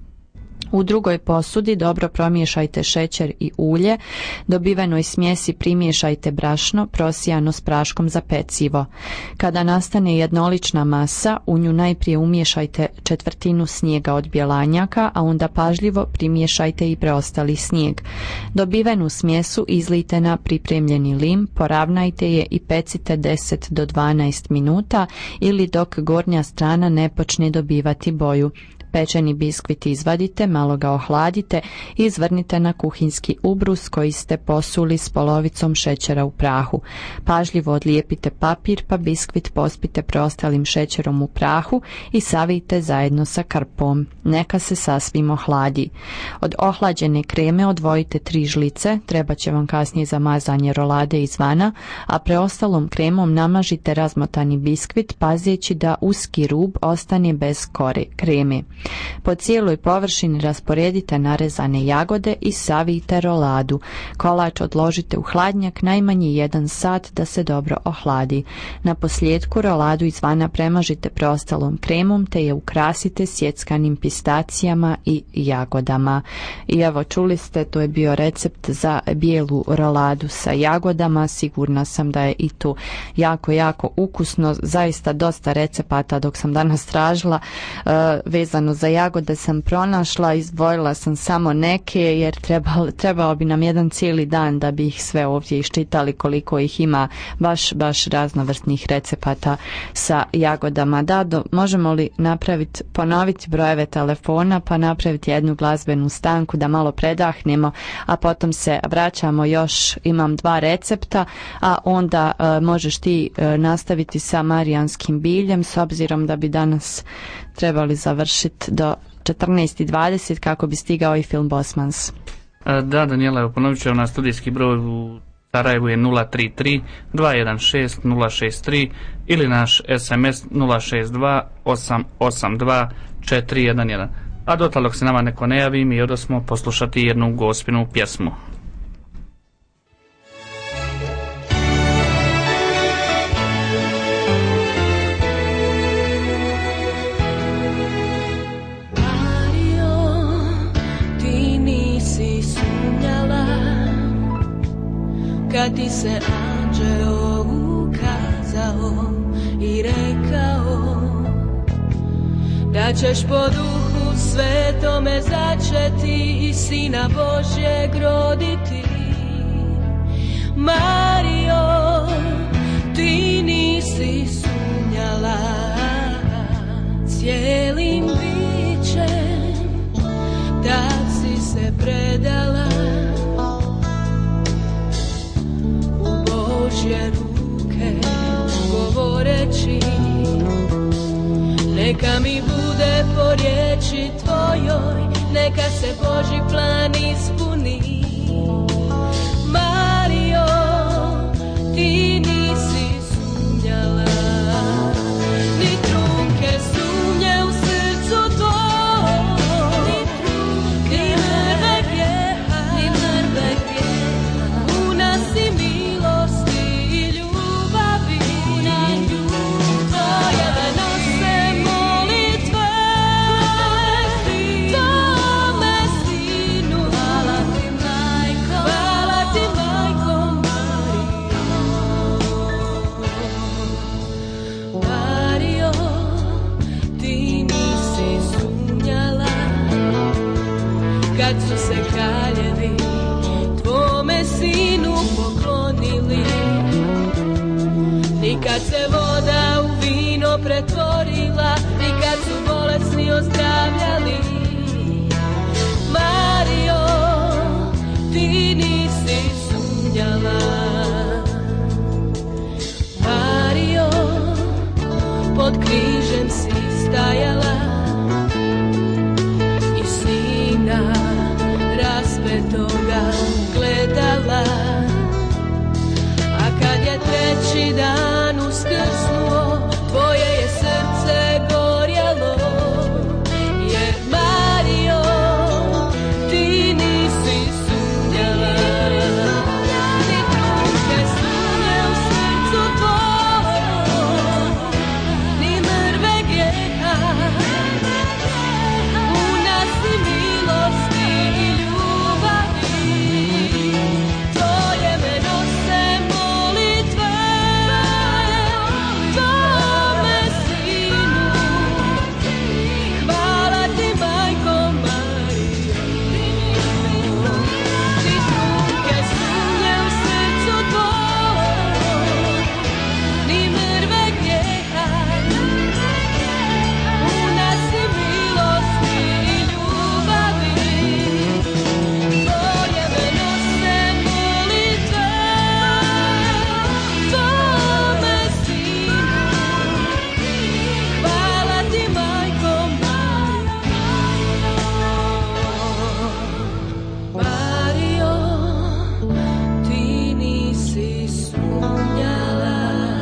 U drugoj posudi dobro promiješajte šećer i ulje, dobivenoj smjesi primiješajte brašno prosijano s praškom za pecivo. Kada nastane jednolična masa, u nju najprije umiješajte četvrtinu snijega od bjelanjaka, a onda pažljivo primiješajte i preostali snijeg. Dobivenu smjesu izlijte na pripremljeni lim, poravnajte je i pecite deset do dvanaest minuta ili dok gornja strana ne počne dobivati boju. Pečeni biskvit izvadite, malo ga ohladite i izvrnite na kuhinski ubrus koji ste posuli s polovicom šećera u prahu. Pažljivo odlijepite papir pa biskvit pospite preostalim šećerom u prahu i savijte zajedno sa krpom. Neka se sasvim ohladi. Od ohlađene kreme odvojite tri žlice, treba će vam kasnije za mazanje rolade izvana, a preostalom kremom namažite razmotani biskvit pazeći da uski rub ostane bez kore kreme. Po cijeloj površini rasporedite narezane jagode i savijte roladu. Kolač odložite u hladnjak najmanje jedan sat da se dobro ohladi. Na posljedku roladu izvana premažite preostalom kremom te je ukrasite sjeckanim pistacijama i jagodama. I evo, čuli ste, to je bio recept za bijelu roladu sa jagodama. Sigurna sam da je i tu jako, jako ukusno. Zaista dosta recepata dok sam danas tražila uh, vezano za jagode sam pronašla, izdvojila sam samo neke jer trebalo, trebao bi nam jedan cijeli dan da bi ih sve ovdje iščitali koliko ih ima, baš, baš raznovrsnih recepata sa jagodama. Dado, možemo li napraviti, ponoviti brojeve telefona pa napraviti jednu glazbenu stanku da malo predahnemo, a potom se vraćamo, još imam dva recepta, a onda uh, možeš ti uh, nastaviti sa marijanskim biljem s obzirom da bi danas trebali završiti do četrnaest i dvadeset kako bi stigao i film Bosmans. E, Da, Danijela, evo ponovit ću vam na studijski broj u Sarajevu je nula tri tri dva jedan šest nula šest tri ili naš es em es nula šest dva osam osam dva četiri jedan jedan. A dotle dok se nama neko ne javi, mi odosmo poslušati jednu gospinu pjesmu. Kad ti se anđeo ukazao i rekao da ćeš po duhu svetome začeti i sina Božjeg roditi. Mario, ti nisi sumnjala, cijelim bićem tad si se predala Božje ruke, govoreći neka mi bude po riječi tvojoj, neka se Božji plan ispuni. Mario, ti nisi sumnjala, ni trunke sumnje u srcu tvojom, ni mrve grijeha, ni mrve grijeha, puna si milosti i ljubavi, tvoje me nose molitve, tome sinu, hvala ti majko, hvala ti majko Mario. Mario, ti nisi sumnjala, kad su se kraljevi tvome sinu poklonili, ni kad se voda u vino pretvorila, ni kad su bolesni ozdravljali. Mario, ti nisi sumnjala. Mario, pod križem si stajala i sina raspetoga gledala, a kad je treći dan uskrsnuo, tvoje je srce gorjelo, jer Mario, ti nisi sumnjala, ni trunke sumnje u srcu tvojom, ni mrve grijeha, puna si milosti i ljubavi, tvoje me nose molitve, tome sinu, hvala ti majko Mario. Ni trunke sumnje u srcu tvojom, ni mrve grijeha, puna si milosti i ljubavi, tvoje me nose molitve, tome sinu, hvala ti majko Mario. Mario, ti nisi sumnjala.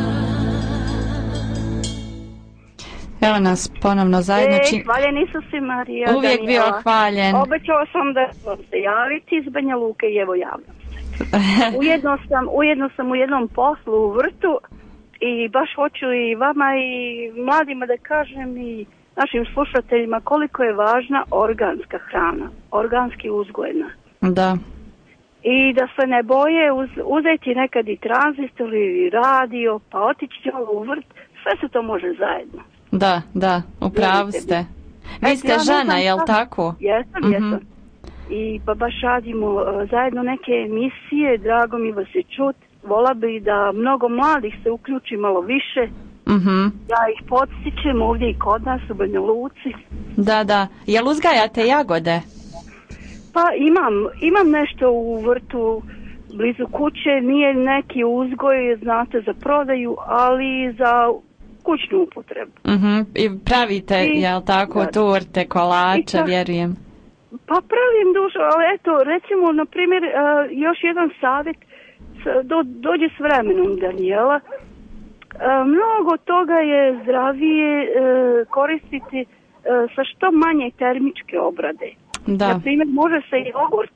Evo nas ponovno zajedno. E, Či... hvaljen Isus i Marija. Uvijek bio Danijela. hvaljen. Obećala sam da ću se javiti iz Banja Luke i evo javljam se. Ujedno sam, ujedno sam u jednom poslu u vrtu i baš hoću i vama i mladima da kažem i našim slušateljima koliko je važna organska hrana, organski uzgojena. Da. I da se ne boje uz, uzeti nekad i tranzistor ili radio, pa otići malo u vrt, sve se to može zajedno. Da, da, u pravu Vjerujte ste. mi. Vi Eto, ste ja ne žena, znam jel šta- tako? Jesam, Mhm. jesam. I pa baš radimo uh, zajedno neke emisije, drago mi vas je čut. Vola bi da mnogo mladih se uključi malo više. Mhm. Ja ih podstičem ovdje i kod nas u Banja Luci. Da, da. Jel uzgajate jagode? Pa imam, imam nešto u vrtu blizu kuće, nije neki uzgoj, znate, za prodaju, ali za kućnu upotrebu. Uh-huh. I pravite, I, jel tako, da, torte, kolače, ta, vjerujem. Pa pravim dušo, ali eto, recimo, na primjer, uh, još jedan savjet, do, dođe s vremenom, Danijela. Uh, mnogo toga je zdravije uh, koristiti uh, sa što manje termičke obrade. Da. Na primjer, može se jogurt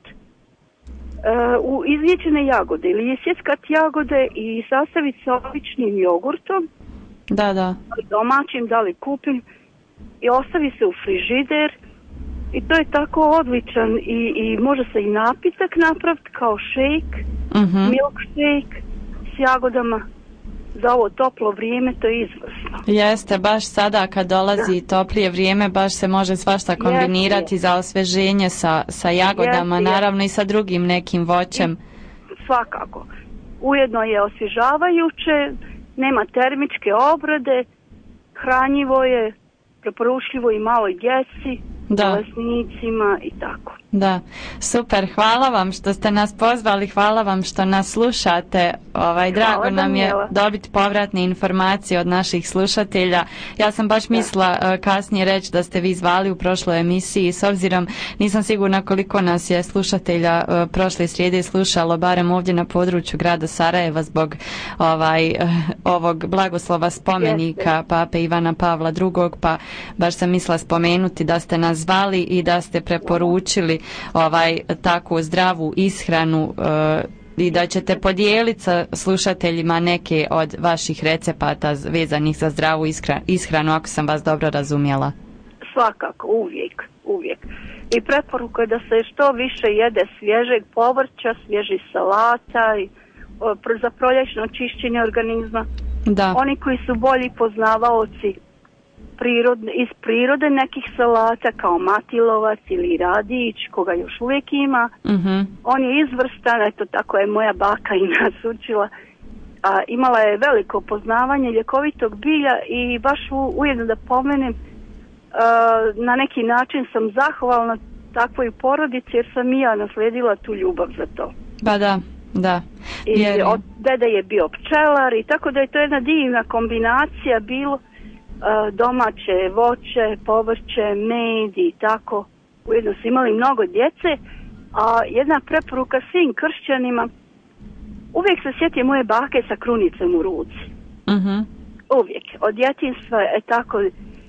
uh, u izlječene jagode ili isjeckati jagode i sastaviti sa običnim jogurtom. Da, da. Domaćim, da li kupim, i ostavi se u frižider i to je tako odličan i, i može se i napitak napraviti kao shake, uh-huh. milkshake s jagodama. Za ovo toplo vrijeme to je izvrsno. Jeste, baš sada kad dolazi da. toplije vrijeme, baš se može svašta kombinirati Jeste. za osveženje sa, sa jagodama, Jeste. naravno i sa drugim nekim voćem. I svakako. Ujedno je osvježavajuće, nema termičke obrade, hranjivo je, preporučljivo i maloj djeci, bolesnicima i tako. Da, super, hvala vam što ste nas pozvali, hvala vam što nas slušate. Ovaj, drago hvala nam je dobiti povratne informacije od naših slušatelja. Ja sam baš mislila uh, kasnije reći da ste vi zvali u prošloj emisiji, s obzirom nisam sigurna koliko nas je slušatelja uh, prošle srijede slušalo, barem ovdje na području grada Sarajeva zbog ovaj, uh, ovog blagoslova spomenika Jeste. Pape Ivana Pavla drugog, pa baš sam mislila spomenuti da ste nas zvali i da ste preporučili ovaj takvu zdravu ishranu uh, i da ćete podijeliti sa slušateljima neke od vaših recepata vezanih za zdravu ishranu, ako sam vas dobro razumjela. Svakako, uvijek, uvijek. I preporuka je da se što više jede svježeg povrća, svježih salata i o, za proljećno čišćenje organizma. Da. Oni koji su bolji poznavaoci Prirodne, iz prirode nekih salata kao matilovac ili radić, koga još uvijek ima. Uh-huh. On je izvrstan, eto tako je moja baka i nas učila. A, imala je veliko poznavanje ljekovitog bilja i baš u, ujedno da pomenem, a, na neki način sam zahvalna takvoj porodici jer sam i ja naslijedila tu ljubav za to. Ba da, da. I od dede je bio pčelar i tako da je to jedna divna kombinacija bilo. Domaće voće, povrće, med i tako. Ujedno su imali mnogo djece, a jedna preporuka svim kršćanima, uvijek se sjeti moje bake sa krunicom u ruci. Uh-huh. Uvijek, od djetinjstva je tako,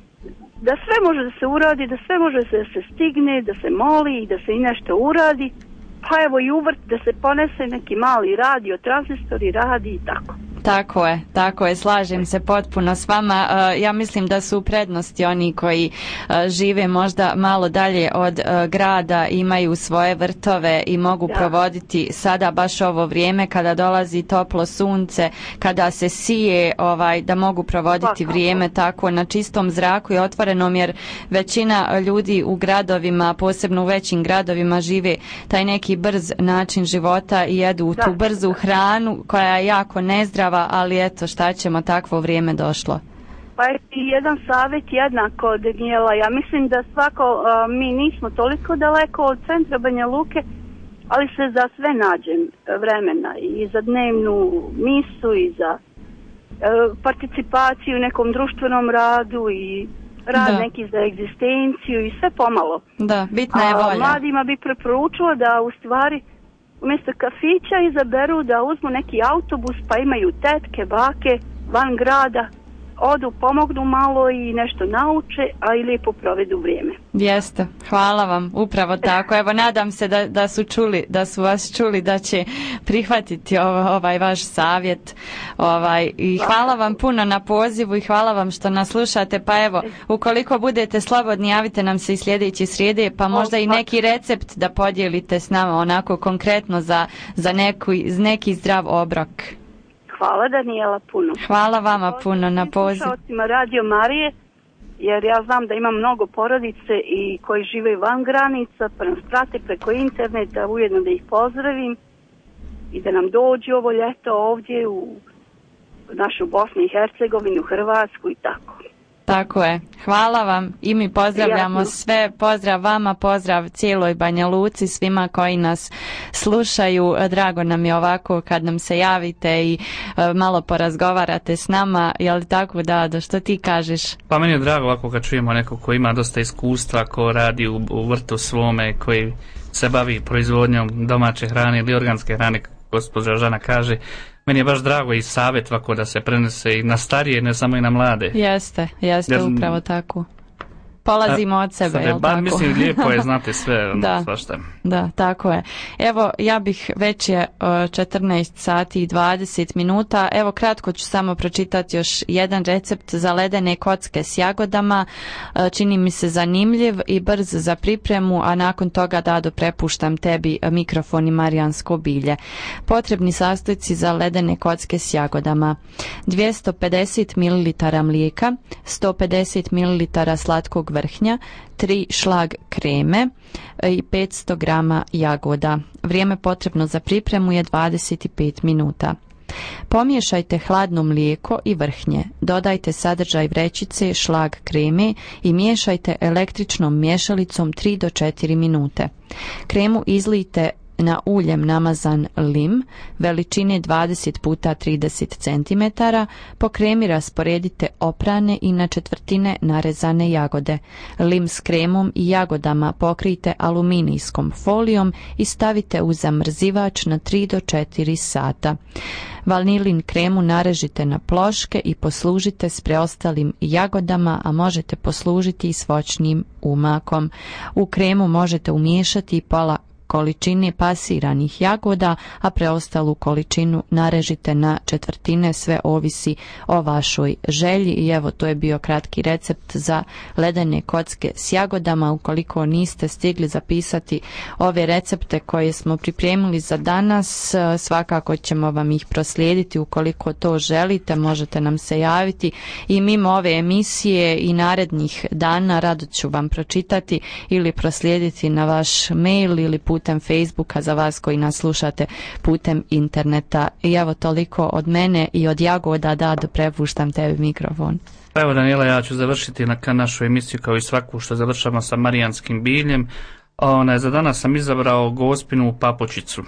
da sve može da se uradi, da sve može da se stigne, da se moli i da se i nešto uradi, pa evo i uvrt da se ponese neki mali radio, tranzistor i radi i tako. Tako je, tako je, slažem se potpuno s vama. Uh, ja mislim da su u prednosti oni koji uh, žive možda malo dalje od uh, grada, imaju svoje vrtove i mogu da. provoditi sada baš ovo vrijeme kada dolazi toplo sunce, kada se sije, ovaj, da mogu provoditi Svakako. vrijeme tako na čistom zraku i otvorenom, jer većina ljudi u gradovima, posebno u većim gradovima, žive taj neki brz način života i jedu da. tu brzu hranu koja je jako nezdrava, ali eto šta ćemo, takvo vrijeme došlo. Pa je i jedan savjet jednako, Danijela, ja mislim da svako, a, mi nismo toliko daleko od centra Banja Luke, ali se za sve nađem vremena i za dnevnu misu i za a, participaciju u nekom društvenom radu i rad da. neki za egzistenciju i sve pomalo. Da, bitna je volja. A mladima bi preporučila da u stvari umjesto kafića izaberu da uzmu neki autobus pa imaju tetke, bake van grada, odu, pomognu malo i nešto nauče, a i lijepo provedu vrijeme. Jeste, hvala vam, upravo tako. Evo, nadam se da, da su čuli, da su vas čuli da će prihvatiti ovo, ovaj vaš savjet. Ovaj, i hvala vam puno na pozivu i hvala vam što nas slušate. Pa evo, ukoliko budete slobodni, javite nam se i sljedeći srijede, pa možda i neki recept da podijelite s nama onako konkretno za, za neku, neki zdrav obrok. Hvala Danijela puno. Hvala vama puno na poziv. Slušalcima Radio Marije, jer ja znam da ima mnogo porodice i koji žive van granica, pa nas prate preko interneta, ujedno da ih pozdravim i da nam dođu ovo ljeto ovdje u našu Bosnu i Hercegovinu, Hrvatsku i tako. Tako je. Hvala vam i mi pozdravljamo Jasno. sve. Pozdrav vama, pozdrav cijeloj Banja Luci, svima koji nas slušaju. Drago nam je ovako kad nam se javite i e, malo porazgovarate s nama. Je li tako, Dado, što ti kažeš? Pa meni je drago ovako kad čujemo nekog ko ima dosta iskustva, ko radi u, u vrtu svome, koji se bavi proizvodnjom domaće hrane ili organske hrane, kako gospođa Žana kaže. Meni je baš drago i savjet ovako da se prenese i na starije, ne samo i na mlade. Jeste, jeste Ja- upravo tako. Polazimo od sebe, Sad je, jel bar tako? mislim lijepo je znati sve, ono, Da. svašta. Da, tako je. Evo, ja bih, već je uh, četrnaest sati i dvadeset minuta. Evo, kratko ću samo pročitati još jedan recept za ledene kocke s jagodama. Uh, čini mi se zanimljiv i brz za pripremu, a nakon toga, Dado, prepuštam tebi uh, mikrofon i marijansko bilje. Potrebni sastojci za ledene kocke s jagodama: dvjesto pedeset mililitara mlijeka, sto pedeset mililitara slatkog vrhnja, tri šlag kreme i petsto grama jagoda. Vrijeme potrebno za pripremu je dvadeset pet minuta. Pomiješajte hladno mlijeko i vrhnje, dodajte sadržaj vrećice, šlag kreme i miješajte električnom miješalicom tri do četiri minute. Kremu izlijte na uljem namazan lim veličine dvadeset puta trideset centimetara. Po kremi rasporedite oprane i na četvrtine narezane jagode. Lim s kremom i jagodama pokrijte aluminijskom folijom i stavite u zamrzivač na tri do četiri sata. Vanilin kremu narežite na ploške i poslužite s preostalim jagodama, a možete poslužiti i s voćnim umakom. U kremu možete umiješati i pola količine pasiranih jagoda, a preostalu količinu narežite na četvrtine, sve ovisi o vašoj želji. I evo, to je bio kratki recept za ledene kocke s jagodama. Ukoliko niste stigli zapisati ove recepte koje smo pripremili za danas, svakako ćemo vam ih proslijediti. Ukoliko to želite, možete nam se javiti i mimo ove emisije i narednih dana rado ću vam pročitati ili proslijediti na vaš mail ili putem Facebooka za vas koji nas slušate putem interneta. I evo, toliko od mene i od jagoda. Dado, prepuštam tebi mikrofon. Pa evo, Daniela, ja ću završiti na ka našu emisiju kao i svaku što završamo sa marijanskim biljem. Ona, za danas sam izabrao gospinu papučicu.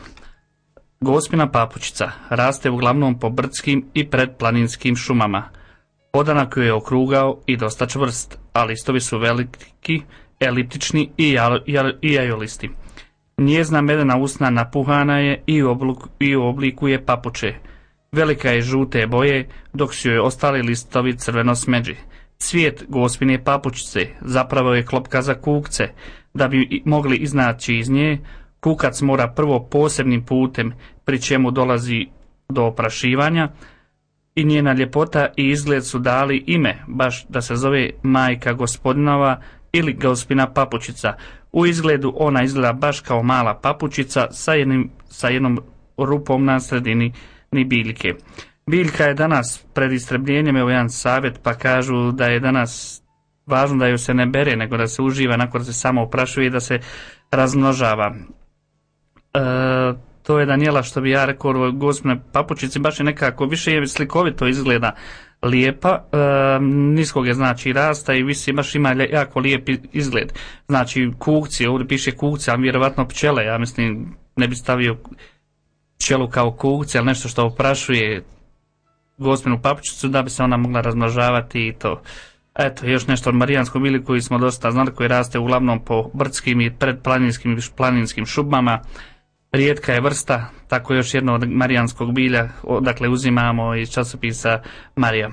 Gospina papučica raste uglavnom po brdskim i predplaninskim šumama. Odanak ju je okrugao i dosta čvrst, a listovi su veliki, eliptični i, jal, jal, i jajolisti. Njezna medena usna napuhana je i u, obliku, i u obliku je papuče. Velika je žute boje, dok su joj ostali listovi crveno smeđi. Cvijet gospine papučice zapravo je klopka za kukce. Da bi mogli iznaći iz nje, kukac mora prvo posebnim putem, pri čemu dolazi do oprašivanja, i njena ljepota i izgled su dali ime, baš da se zove majka gospodinova ili gospina papučica. U izgledu ona izgleda baš kao mala papučica sa, jednim, sa jednom rupom na sredini ni biljke. Biljka je danas pred istrebljenjem, evo jedan savjet, pa kažu da je danas važno da ju se ne bere, nego da se uživa, nakon da se samo oprašuje i da se razmnožava. E, to je, Daniela, što bi ja rekao, gospine papučici, baš je nekako, više je slikovito izgleda, lijepa, e, niskog je znači rasta i visi, baš ima jako lijep izgled. Znači kukci, ovdje piše kukci, ali vjerovatno pčele, ja mislim ne bi stavio pčelu kao kukci, ali nešto što oprašuje gospinu papučicu da bi se ona mogla razmnožavati i to. Eto, još nešto od marijanskom bilju koji smo dosta znali, koji raste uglavnom po brdskim i predplaninskim i planinskim šumama. Rijetka je vrsta, tako još jedno od marijanskog bilja, dakle uzimamo iz časopisa Marija.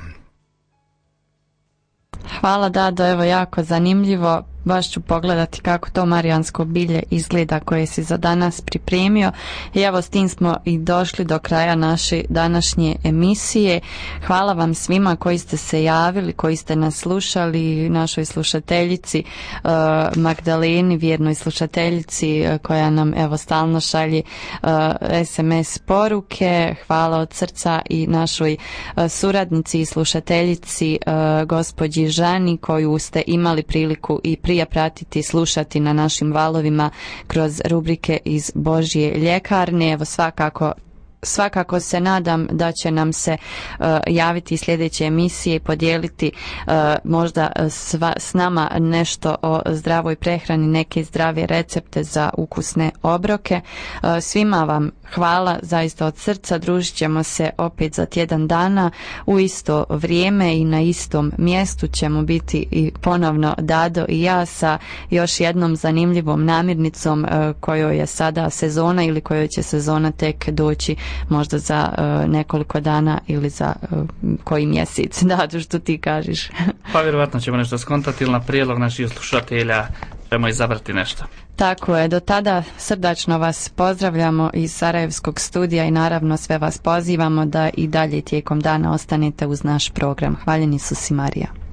Hvala, Dado, evo jako zanimljivo. Baš ću pogledati kako to marijansko bilje izgleda koje si za danas pripremio. I evo, s tim smo i došli do kraja naše današnje emisije. Hvala vam svima koji ste se javili, koji ste nas slušali, našoj slušateljici uh, Magdaleni, vjernoj slušateljici uh, koja nam evo stalno šalje uh, es em es poruke. Hvala od srca i našoj uh, suradnici i slušateljici uh, gospođi Žani, koju ste imali priliku i prije pratiti, slušati na našim valovima kroz rubrike iz Božje ljekarne. Evo, svakako svakako se nadam da će nam se uh, javiti sljedeće emisije i podijeliti uh, možda sva, s nama nešto o zdravoj prehrani, neke zdrave recepte za ukusne obroke. Uh, svima vam hvala zaista od srca, družit ćemo se opet za tjedan dana u isto vrijeme i na istom mjestu ćemo biti i ponovno Dado i ja sa još jednom zanimljivom namirnicom uh, kojoj je sada sezona ili kojoj će sezona tek doći možda za uh, nekoliko dana ili za uh, koji mjesec. Dado, što ti kažeš? Pa vjerovatno ćemo nešto skontati ili na prijedlog naših slušatelja ćemo izabrati nešto. Tako je, do tada srdačno vas pozdravljamo iz Sarajevskog studija i naravno sve vas pozivamo da i dalje tijekom dana ostanete uz naš program. Hvaljeni su si, Marija.